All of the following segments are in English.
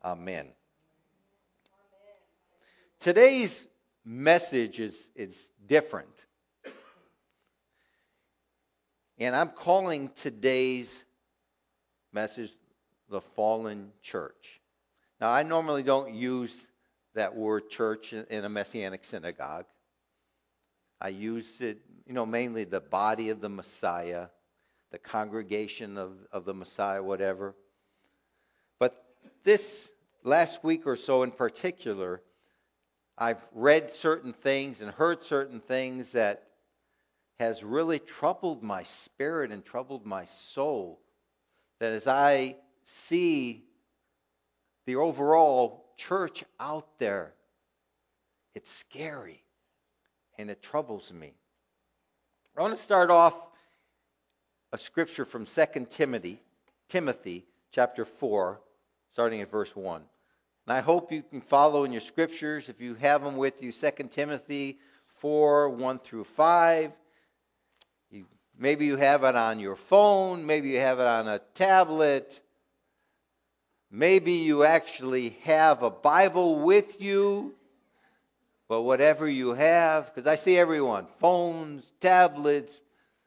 Amen. Today's message is different. And I'm calling today's message the fallen church. Now, I normally don't use that word church in a Messianic synagogue. I use it, mainly the body of the Messiah, the congregation of the Messiah, whatever. But this last week or so in particular, I've read certain things and heard certain things that has really troubled my spirit and troubled my soul. That as I see the overall church out there, it's scary and it troubles me. I want to start off a scripture from 2 Timothy chapter 4, starting at verse 1. And I hope you can follow in your scriptures if you have them with you. 2 Timothy 4, 1 through 5. Maybe you have it on your phone. Maybe you have it on a tablet. Maybe you actually have a Bible with you. But whatever you have, because I see everyone, phones, tablets.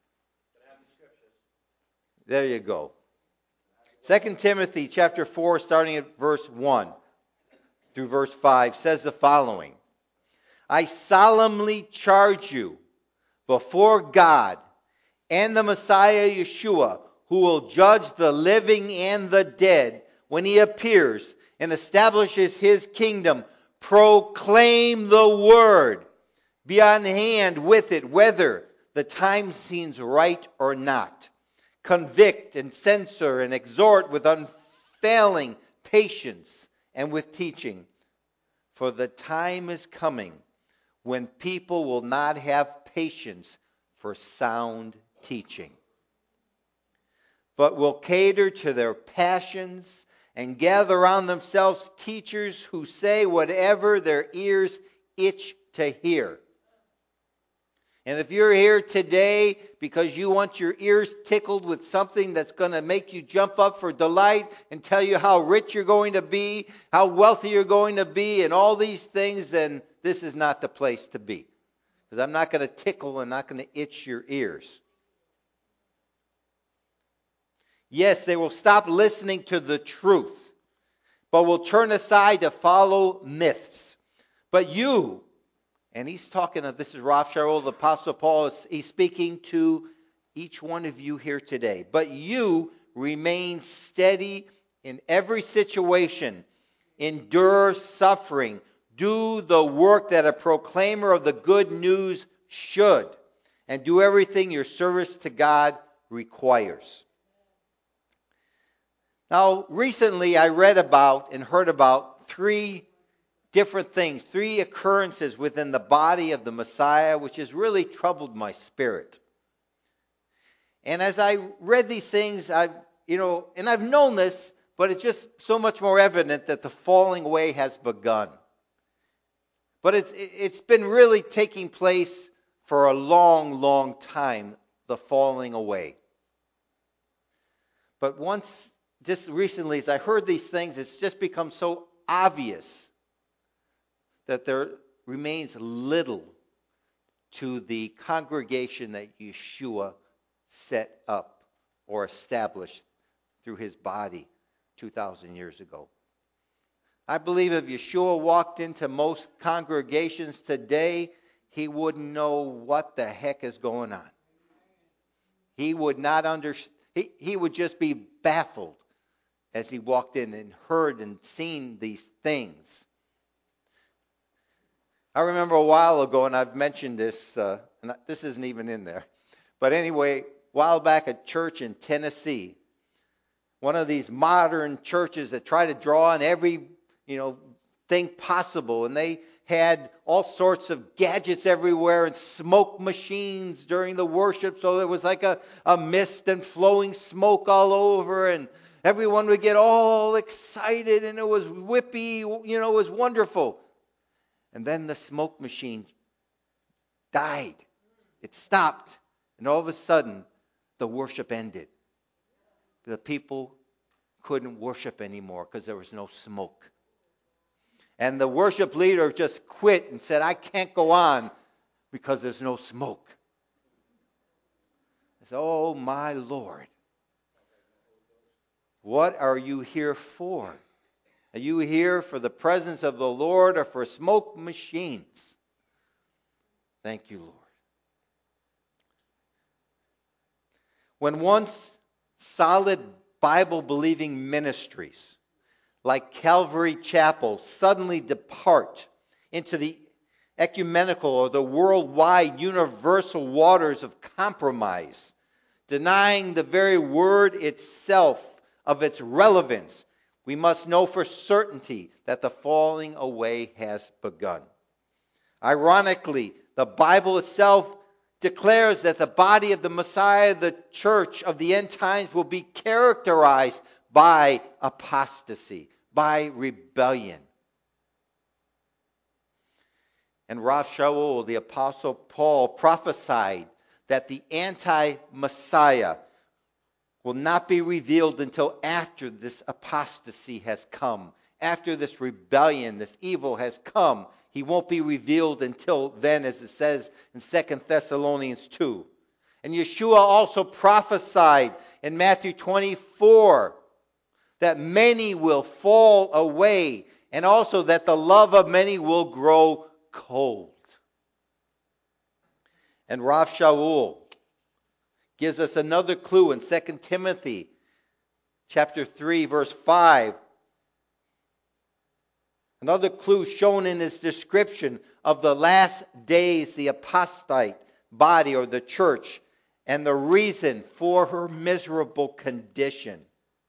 There you go. 2 Timothy chapter 4, starting at verse 1 through verse 5, says the following. I solemnly charge you before God and the Messiah Yeshua, who will judge the living and the dead when he appears and establishes his kingdom. Proclaim the word. Be on hand with it, whether the time seems right or not. Convict and censor and exhort with unfailing patience and with teaching. For the time is coming when people will not have patience for sound teaching, but will cater to their passions and gather around themselves teachers who say whatever their ears itch to hear. And if you're here today because you want your ears tickled with something that's going to make you jump up for delight and tell you how rich you're going to be, how wealthy you're going to be, and all these things, then this is not the place to be. Because I'm not going to tickle and not going to itch your ears. Yes, they will stop listening to the truth, but will turn aside to follow myths. But you, and he's talking of, this is Rav Shaul, the Apostle Paul, he's speaking to each one of you here today. But you remain steady in every situation, endure suffering, do the work that a proclaimer of the good news should, and do everything your service to God requires. Now, recently I read about and heard about three different things, three occurrences within the body of the Messiah, which has really troubled my spirit. And as I read these things, and I've known this, but it's just so much more evident that the falling away has begun. But it's been really taking place for a long, long time, the falling away. But just recently, as I heard these things, it's just become so obvious that there remains little to the congregation that Yeshua set up or established through his body 2,000 years ago. I believe if Yeshua walked into most congregations today, he wouldn't know what the heck is going on. He would not understand. He would just be baffled as he walked in and heard and seen these things. I remember a while ago, and I've mentioned this, and this isn't even in there. But anyway, a while back at church in Tennessee, one of these modern churches that try to draw on every, thing possible. And they had all sorts of gadgets everywhere and smoke machines during the worship. So there was like a mist and flowing smoke all over. And everyone would get all excited and it was whippy, it was wonderful. And then the smoke machine died. It stopped. And all of a sudden, the worship ended. The people couldn't worship anymore because there was no smoke. And the worship leader just quit and said, I can't go on because there's no smoke. I said, oh my Lord, what are you here for? Are you here for the presence of the Lord or for smoke machines? Thank you, Lord. When once solid Bible-believing ministries like Calvary Chapel suddenly depart into the ecumenical or the worldwide universal waters of compromise, denying the very word itself of its relevance, we must know for certainty that the falling away has begun. Ironically, the Bible itself declares that the body of the Messiah, the church of the end times, will be characterized by apostasy, by rebellion. And Rav Shaul, the Apostle Paul, prophesied that the anti-Messiah will not be revealed until after this apostasy has come. After this rebellion, this evil has come. He won't be revealed until then, as it says in 2 Thessalonians 2. And Yeshua also prophesied in Matthew 24 that many will fall away, and also that the love of many will grow cold. And Rav Shaul gives us another clue in 2 Timothy chapter 3, verse 5. Another clue shown in his description of the last days, the apostate body or the church, and the reason for her miserable condition.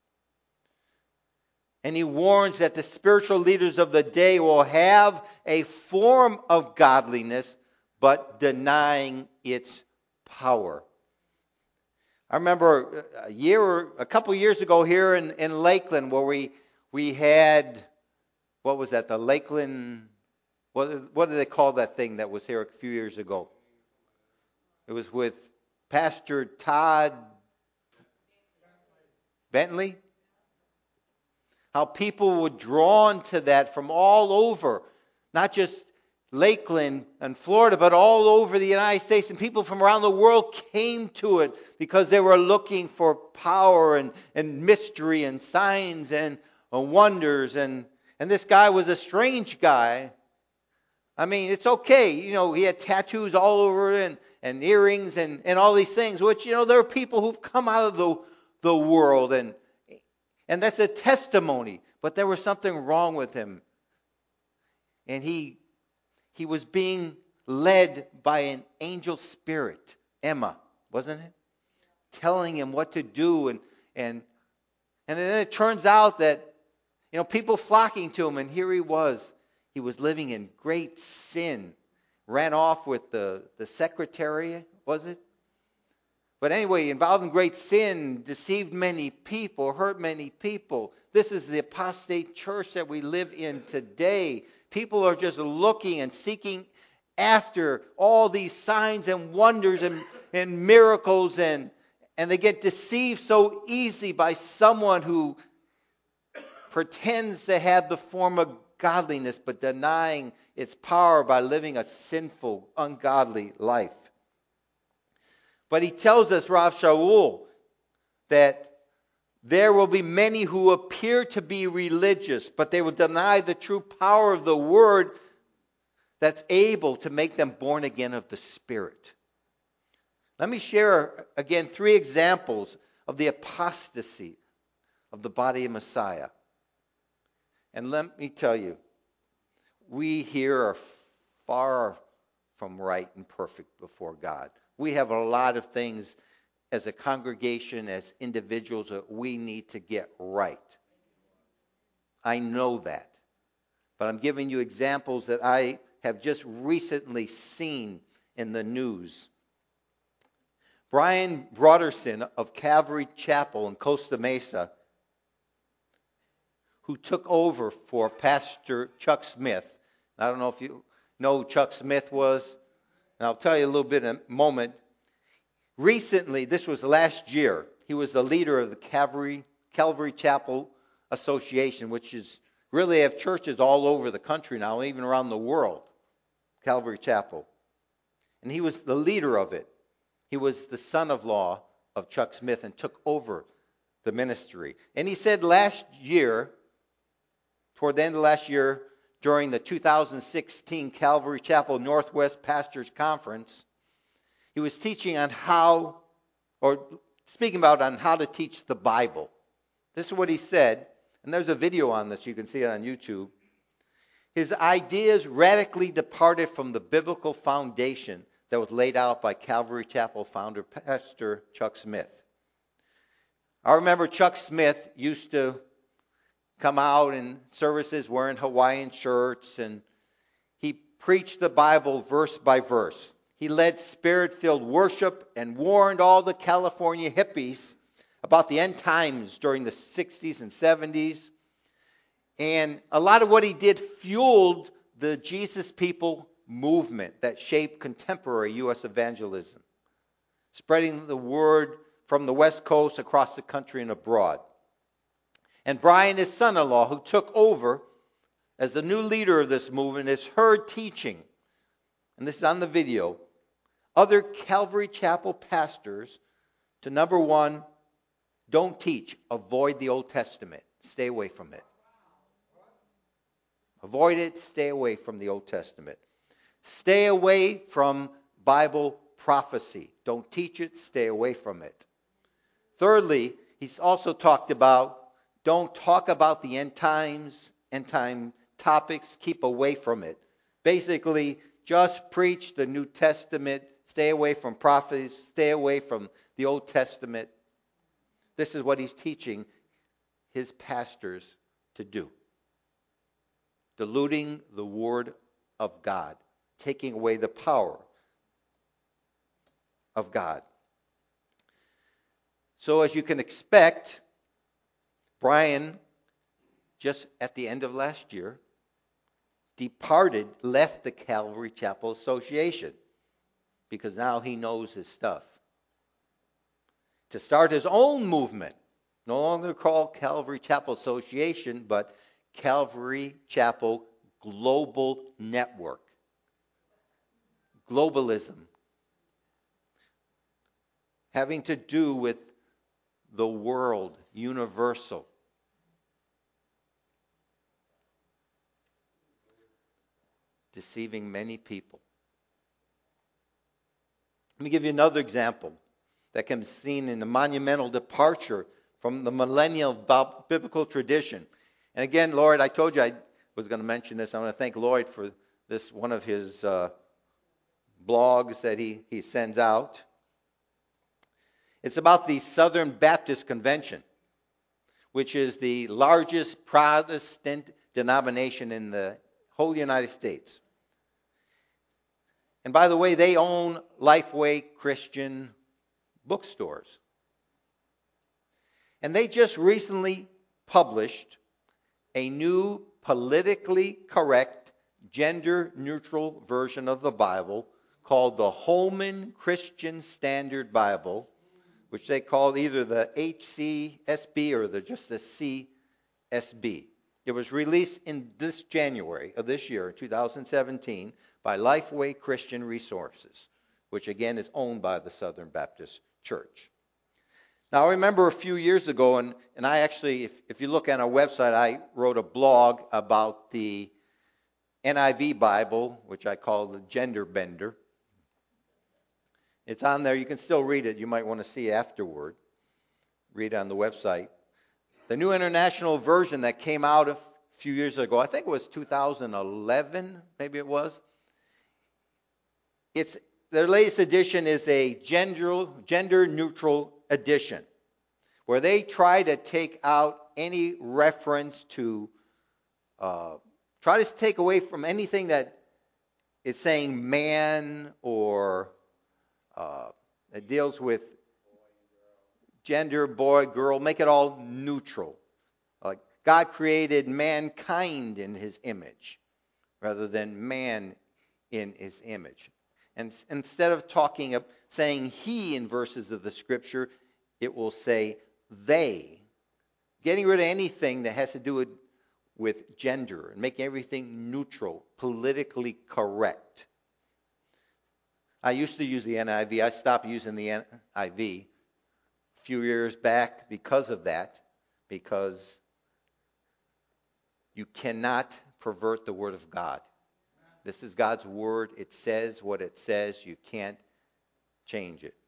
And he warns that the spiritual leaders of the day will have a form of godliness, but denying its power. I remember a couple years ago here in Lakeland where we had, what was that, the Lakeland, what do they call that thing that was here a few years ago? It was with Pastor Todd Bentley. How people were drawn to that from all over, not just Lakeland and Florida, but all over the United States. And people from around the world came to it because they were looking for power and mystery and signs and wonders. And this guy was a strange guy. I mean, it's okay. You know, he had tattoos all over and earrings and all these things, which, you know, there are people who've come out of the world and that's a testimony. But there was something wrong with him. And he was being led by an angel spirit, Emma, wasn't it? Telling him what to do. And then it turns out that, you know, people flocking to him. And here he was. He was living in great sin. Ran off with the secretary, was it? But anyway, involved in great sin, deceived many people, hurt many people. This is the apostate church that we live in today. People are just looking and seeking after all these signs and wonders and miracles, and they get deceived so easily by someone who pretends to have the form of godliness, but denying its power by living a sinful, ungodly life. But he tells us, Rav Shaul, that there will be many who appear to be religious, but they will deny the true power of the word that's able to make them born again of the Spirit. Let me share again 3 examples of the apostasy of the body of Messiah. And let me tell you, we here are far from right and perfect before God. We have a lot of things as a congregation, as individuals, that we need to get right. I know that. But I'm giving you examples that I have just recently seen in the news. Brian Broderson of Calvary Chapel in Costa Mesa, who took over for Pastor Chuck Smith. I don't know if you know who Chuck Smith was. And I'll tell you a little bit in a moment. Recently, this was last year, he was the leader of the Calvary Calvary Chapel Association, which is really have churches all over the country now, even around the world. Calvary Chapel. And he was the leader of it. He was the son-in-law of Chuck Smith and took over the ministry. And he said last year, toward the end of last year, during the 2016 Calvary Chapel Northwest Pastors Conference, he was teaching on speaking about on how to teach the Bible. This is what he said, and there's a video on this. You can see it on YouTube. His ideas radically departed from the biblical foundation that was laid out by Calvary Chapel founder, Pastor Chuck Smith. I remember Chuck Smith used to come out in services wearing Hawaiian shirts, and he preached the Bible verse by verse. He led spirit-filled worship and warned all the California hippies about the end times during the 60s and 70s. And a lot of what he did fueled the Jesus People movement that shaped contemporary U.S. evangelism, spreading the word from the West Coast across the country and abroad. And Brian, his son-in-law, who took over as the new leader of this movement, is heard teaching, and this is on the video, other Calvary Chapel pastors to, number one, don't teach, avoid the Old Testament. Stay away from it. Avoid it, stay away from the Old Testament. Stay away from Bible prophecy. Don't teach it, stay away from it. Thirdly, he's also talked about don't talk about the end times, end time topics, keep away from it. Basically, just preach the New Testament, stay away from prophecies, stay away from the Old Testament. This is what he's teaching his pastors to do. Diluting the Word of God, taking away the power of God. So as you can expect, Brian, just at the end of last year, left the Calvary Chapel Association because now he knows his stuff. To start his own movement, no longer called Calvary Chapel Association, but Calvary Chapel Global Network. Globalism. Having to do with the world, universal. Deceiving many people. Let me give you another example that can be seen in the monumental departure from the millennial biblical tradition. And again, Lloyd, I told you I was going to mention this. I want to thank Lloyd for this, one of his blogs that he sends out. It's about the Southern Baptist Convention, which is the largest Protestant denomination in the whole United States. And by the way, they own Lifeway Christian bookstores. And they just recently published a new politically correct, gender-neutral version of the Bible called the Holman Christian Standard Bible, which they call either the HCSB or just the CSB. It was released in this January of this year, 2017, by Lifeway Christian Resources, which again is owned by the Southern Baptist Church. Now, I remember a few years ago, and I actually, if you look on our website, I wrote a blog about the NIV Bible, which I call the Gender Bender. It's on there. You can still read it. You might want to see afterward. Read it on the website. The New International Version that came out a few years ago, I think it was 2011, maybe it was. Their latest edition is a gender-neutral edition, where they try to take out any reference to, try to take away from anything that is saying man or it deals with gender, boy, girl, make it all neutral. Like God created mankind in his image rather than man in his image. And instead of saying he in verses of the scripture, it will say they getting rid of anything that has to do with gender and making everything neutral, politically correct. I used to use the NIV. I stopped using the NIV a few years back because of that, because you cannot pervert the Word of God. This is God's Word. It says what it says. You can't change it.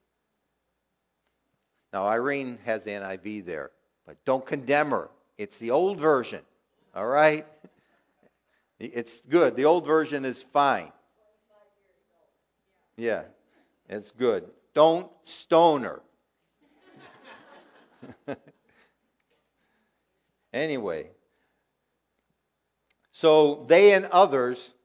Now, Irene has the NIV there, but don't condemn her. It's the old version, all right? It's good. The old version is fine. Yeah, it's good. Don't stone her. Anyway, so they and others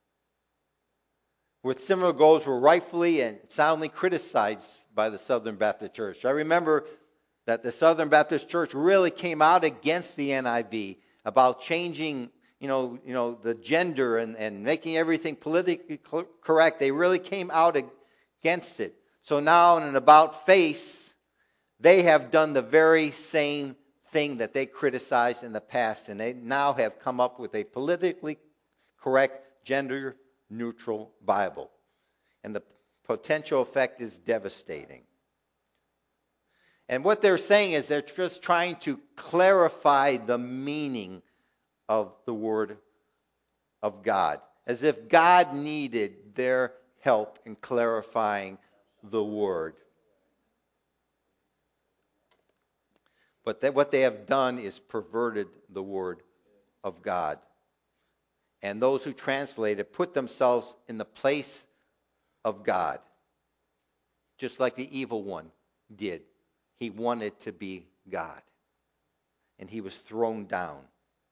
with similar goals were rightfully and soundly criticized by the Southern Baptist Church. I remember that the Southern Baptist Church really came out against the NIV about changing, the gender and making everything politically correct. They really came out against it. So now in an about face, they have done the very same thing that they criticized in the past, and they now have come up with a politically correct, gender-neutral Bible. And the potential effect is devastating. And what they're saying is they're just trying to clarify the meaning of the Word of God, as if God needed their help in clarifying the Word. But what they have done is perverted the Word of God. And those who translate it put themselves in the place of God, just like the evil one did. He wanted to be God, and he was thrown down.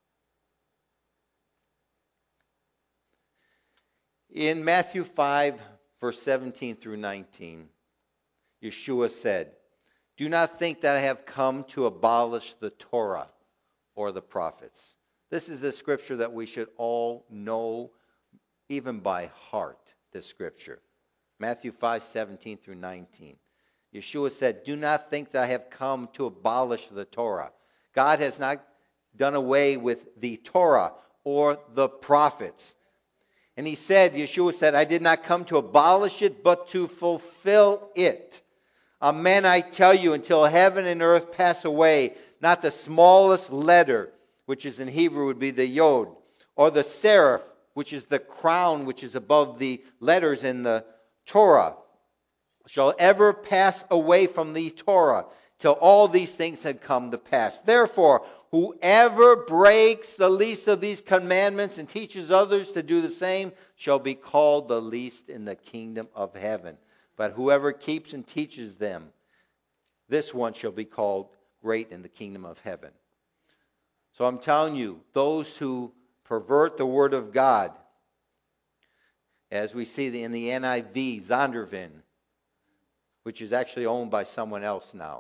In Matthew 5, verse 17 through 19, Yeshua said, "Do not think that I have come to abolish the Torah or the prophets." This is a scripture that we should all know, even by heart, this scripture. Matthew 5, 17 through 19. Yeshua said, "Do not think that I have come to abolish the Torah." God has not done away with the Torah or the prophets. And Yeshua said, "I did not come to abolish it, but to fulfill it. Amen, I tell you, until heaven and earth pass away, not the smallest letter, which is in Hebrew would be the yod, or the seraph, which is the crown which is above the letters in the Torah, shall ever pass away from the Torah, till all these things had come to pass. Therefore, whoever breaks the least of these commandments and teaches others to do the same shall be called the least in the kingdom of heaven. But whoever keeps and teaches them, this one shall be called great in the kingdom of heaven." So I'm telling you, those who pervert the Word of God, as we see in the NIV, Zondervan, which is actually owned by someone else now,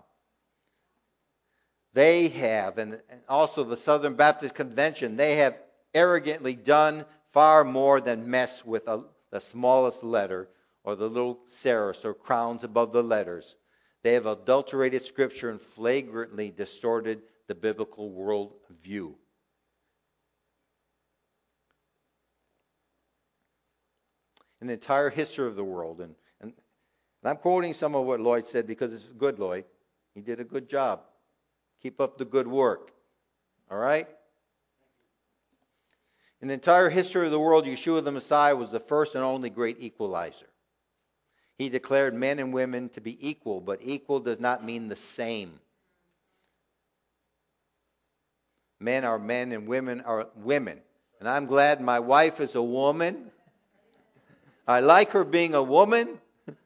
they have, and also the Southern Baptist Convention, they have arrogantly done far more than mess with the smallest letter or the little serifs or crowns above the letters. They have adulterated Scripture and flagrantly distorted the biblical world view. In the entire history of the world, and I'm quoting some of what Lloyd said because it's good, Lloyd. He did a good job. Keep up the good work. All right? In the entire history of the world, Yeshua the Messiah was the first and only great equalizer. He declared men and women to be equal, but equal does not mean the same. Men are men and women are women. And I'm glad my wife is a woman. I like her being a woman.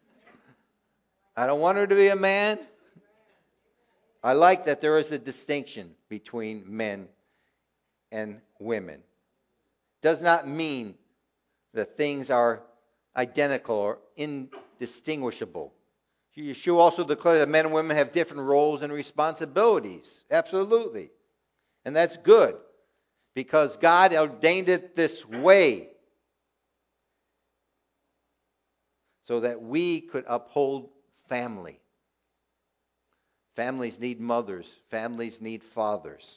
I don't want her to be a man. I like that there is a distinction between men and women. Does not mean that things are identical or indistinguishable. Yeshua also declared that men and women have different roles and responsibilities. Absolutely. And that's good, because God ordained it this way so that we could uphold family Families need mothers. Families need fathers.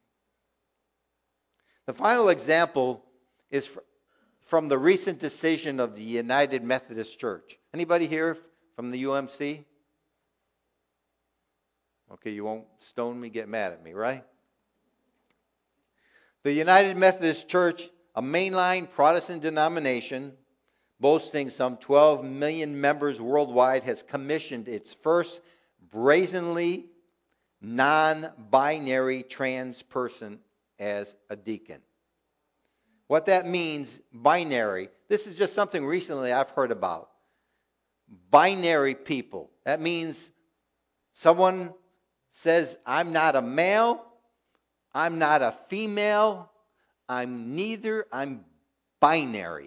The final example is from the recent decision of the United Methodist Church. Anybody here from the UMC? Okay, you won't stone me, get mad at me, right? The United Methodist Church, a mainline Protestant denomination boasting some 12 million members worldwide, has commissioned its first brazenly non-binary trans person as a deacon. What that means, binary, this is just something recently I've heard about. Binary people. That means someone says, I'm not a male, I'm not a female, I'm neither, I'm binary.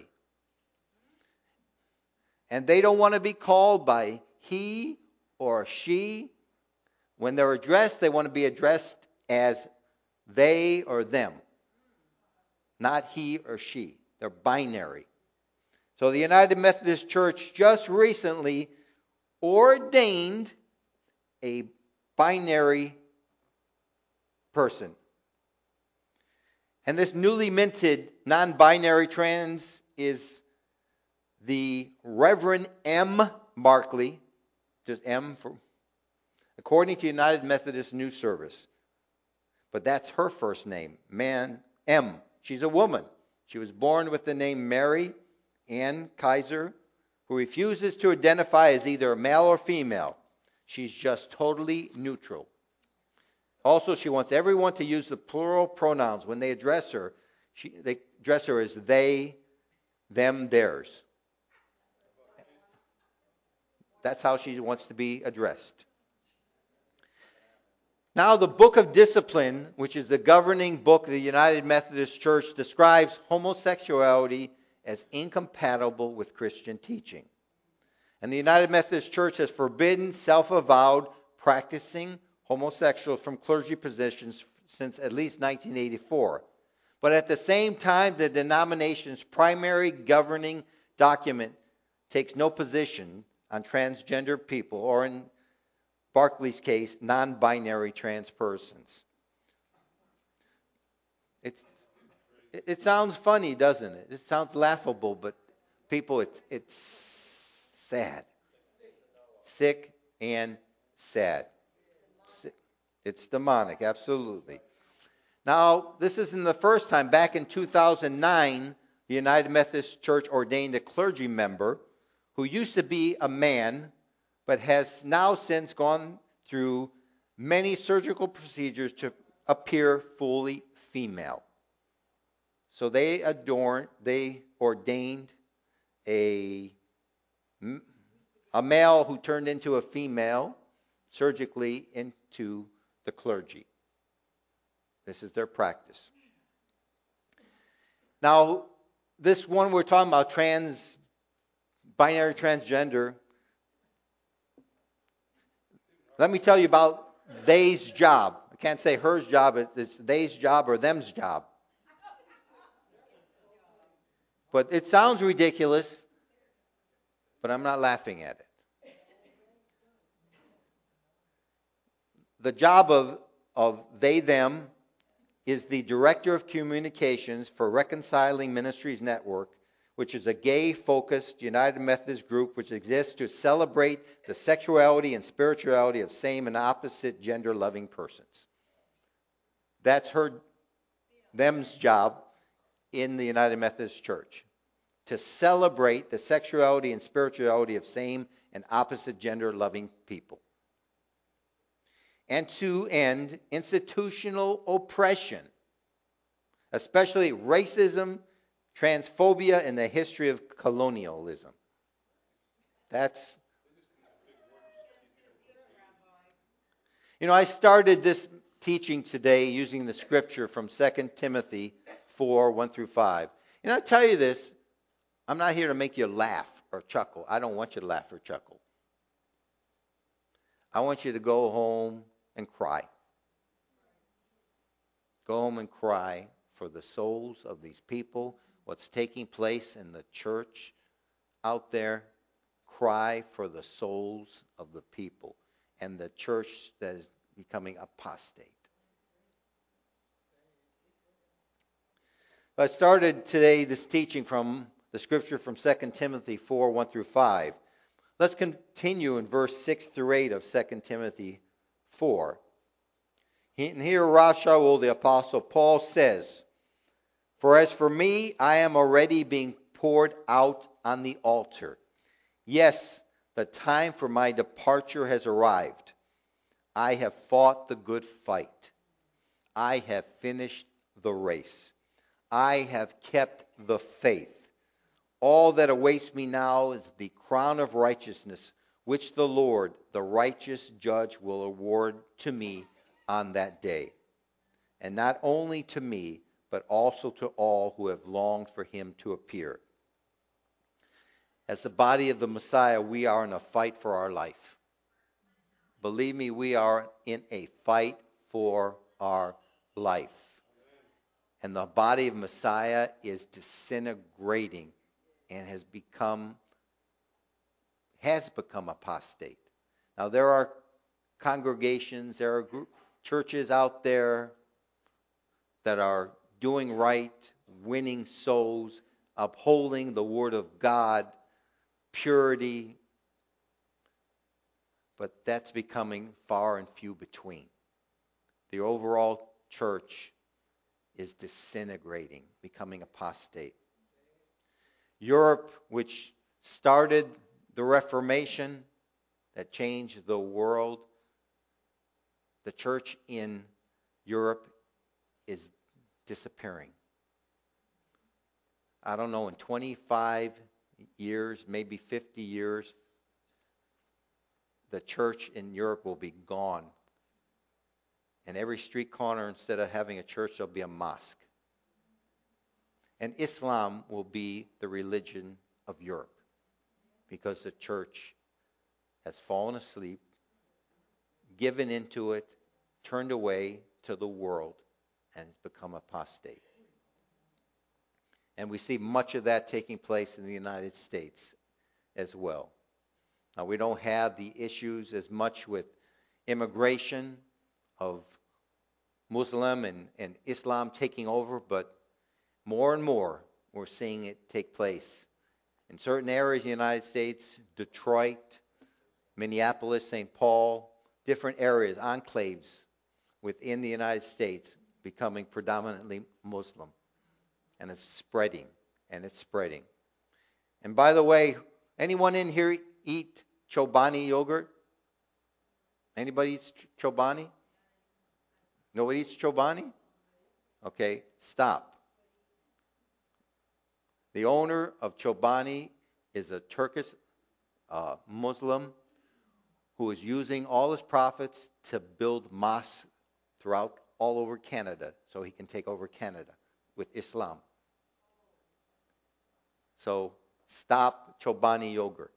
And they don't want to be called by he or she. When they're addressed, they want to be addressed as they or them, not he or she. They're binary. So the United Methodist Church just recently ordained a binary person. And this newly minted non-binary trans is the Reverend M. Markley, just M for, according to United Methodist News Service. But that's her first name, M. She's a woman. She was born with the name Mary Ann Kaiser, who refuses to identify as either male or female. She's just totally neutral. Also, she wants everyone to use the plural pronouns. When they address her, they address her as they, them, theirs. That's how she wants to be addressed. Now, the Book of Discipline, which is the governing book of the United Methodist Church, describes homosexuality as incompatible with Christian teaching. And the United Methodist Church has forbidden self-avowed practicing homosexuals from clergy positions since at least 1984. But at the same time, the denomination's primary governing document takes no position on transgender people, or in Barclay's case, non-binary trans persons. It sounds funny, doesn't it? It sounds laughable, but people, it's sad. Sick and sad. It's demonic, absolutely. Now, this isn't the first time. Back in 2009, the United Methodist Church ordained a clergy member who used to be a man, but has now since gone through many surgical procedures to appear fully female. So they ordained a male who turned into a female surgically into the clergy. This is their practice. Now, this one we're talking about, binary transgender, let me tell you about they's job. I can't say her's job, it's they's job or them's job. But it sounds ridiculous, but I'm not laughing at it. The job of they, them is the Director of Communications for Reconciling Ministries Network, which is a gay-focused United Methodist group which exists to celebrate the sexuality and spirituality of same and opposite gender-loving persons. That's them's job in the United Methodist Church, to celebrate the sexuality and spirituality of same and opposite gender-loving people, and to end institutional oppression, especially racism, transphobia, and the history of colonialism. I started this teaching today using the scripture from 2 Timothy 4, 1 through 5. And I'll tell you this, I'm not here to make you laugh or chuckle. I don't want you to laugh or chuckle. I want you to go home and cry. Go home and cry for the souls of these people, what's taking place in the church out there. Cry for the souls of the people. and the church that is becoming apostate. I started today this teaching from the scripture from 2 Timothy 4, 1 through 5. Let's continue in verse 6 through 8 of 2 Timothy 4. And here Rav Shaul, the apostle Paul, says, "For as for me, I am already being poured out on the altar. Yes, the time for my departure has arrived. I have fought the good fight. I have finished the race. I have kept the faith. All that awaits me now is the crown of righteousness, which the Lord, the righteous judge, will award to me on that day. And not only to me, but also to all who have longed for him to appear." As the body of the Messiah, we are in a fight for our life. Believe me, we are in a fight for our life. And the body of Messiah is disintegrating and has become apostate. Now there are congregations, there are churches out there that are doing right, winning souls, upholding the Word of God, purity, but that's becoming far and few between. The overall church is disintegrating, becoming apostate. Europe, which started the Reformation that changed the world, the church in Europe is disappearing. I don't know, in 25 years, maybe 50 years, the church in Europe will be gone. And every street corner, instead of having a church, there'll be a mosque. And Islam will be the religion of Europe because the church has fallen asleep, given into it, turned away to the world, and has become apostate. And we see much of that taking place in the United States as well. Now, we don't have the issues as much with immigration of Muslim and Islam taking over, but more and more we're seeing it take place. In certain areas in the United States, Detroit, Minneapolis, St. Paul, different areas, enclaves within the United States becoming predominantly Muslim. And it's spreading, and it's spreading. And by the way, anyone in here eat Chobani yogurt? Anybody eats Chobani? Nobody eats Chobani? Okay, stop. The owner of Chobani is a Turkish Muslim who is using all his profits to build mosques throughout all over Canada so he can take over Canada with Islam. So stop Chobani yogurt.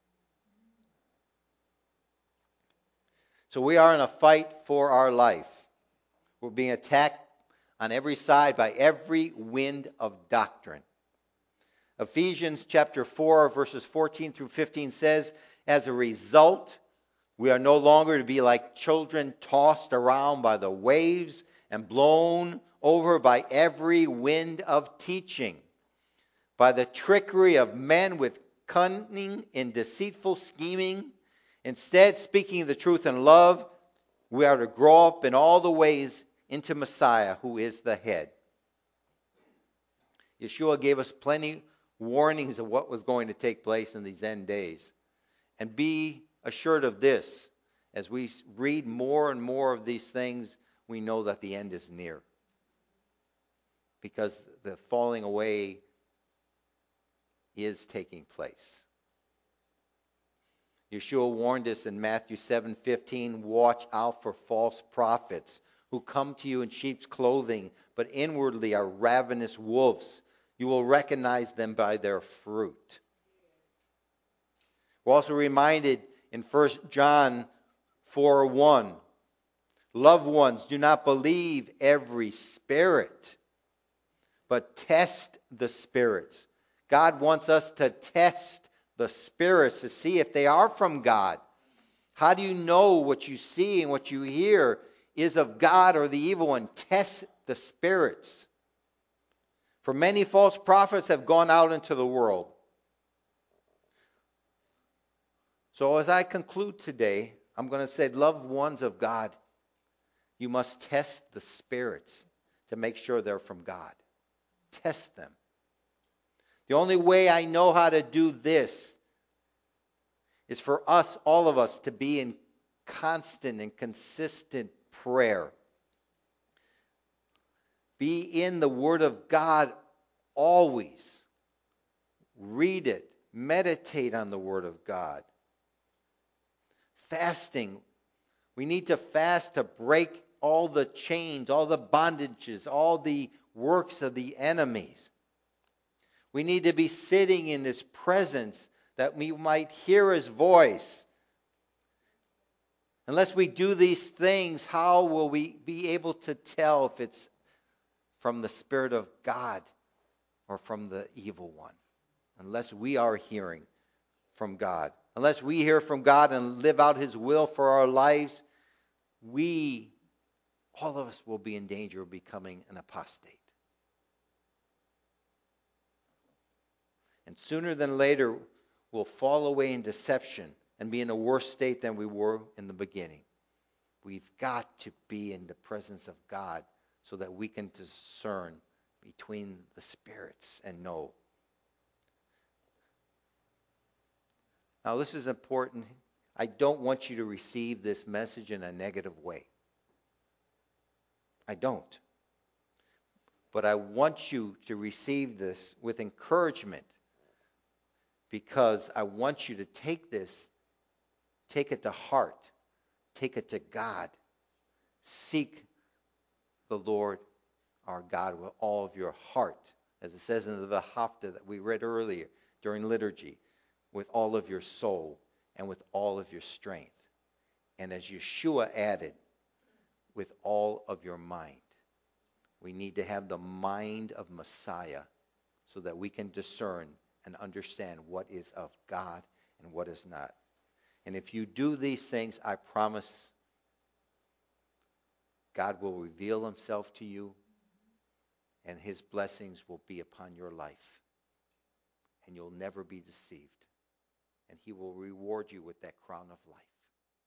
So we are in a fight for our life. We're being attacked on every side by every wind of doctrine. Ephesians chapter 4, verses 14 through 15 says, "As a result, we are no longer to be like children tossed around by the waves and blown over by every wind of teaching, by the trickery of men with cunning and deceitful scheming. Instead, speaking the truth in love, we are to grow up in all the ways into Messiah, who is the head." Yeshua gave us plenty warnings of what was going to take place in these end days. And be assured of this, as we read more and more of these things, we know that the end is near. Because the falling away is taking place. Yeshua warned us in Matthew 7:15, "Watch out for false prophets who come to you in sheep's clothing, but inwardly are ravenous wolves. You will recognize them by their fruit." We're also reminded in 1 John 4:1, "Loved ones, do not believe every spirit, but test the spirits." God wants us to test the spirits to see if they are from God. How do you know what you see and what you hear is of God or the evil one? Test the spirits. For many false prophets have gone out into the world. So as I conclude today, I'm going to say, loved ones of God, you must test the spirits to make sure they're from God. Test them. The only way I know how to do this is for us, all of us, to be in constant and consistent prayer. Be in the Word of God always. Read it. Meditate on the Word of God. Fasting. We need to fast to break all the chains, all the bondages, all the works of the enemies. We need to be sitting in His presence that we might hear His voice. Unless we do these things, how will we be able to tell if it's from the Spirit of God or from the evil one? Unless we are hearing from God. Unless we hear from God and live out His will for our lives, all of us will be in danger of becoming an apostate. And sooner than later, we'll fall away in deception and be in a worse state than we were in the beginning. We've got to be in the presence of God so that we can discern between the spirits and know. Now, this is important. I don't want you to receive this message in a negative way. I don't. But I want you to receive this with encouragement, because I want you to take this, take it to heart, take it to God. Seek the Lord our God with all of your heart, as it says in the Haftarah that we read earlier during liturgy, with all of your soul and with all of your strength. And as Yeshua added, with all of your mind. We need to have the mind of Messiah so that we can discern and understand what is of God and what is not. And if you do these things, I promise God will reveal Himself to you and His blessings will be upon your life. And you'll never be deceived. And He will reward you with that crown of life.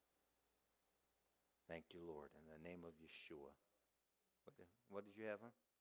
Thank you, Lord, in the name of Yeshua. What did you have, huh?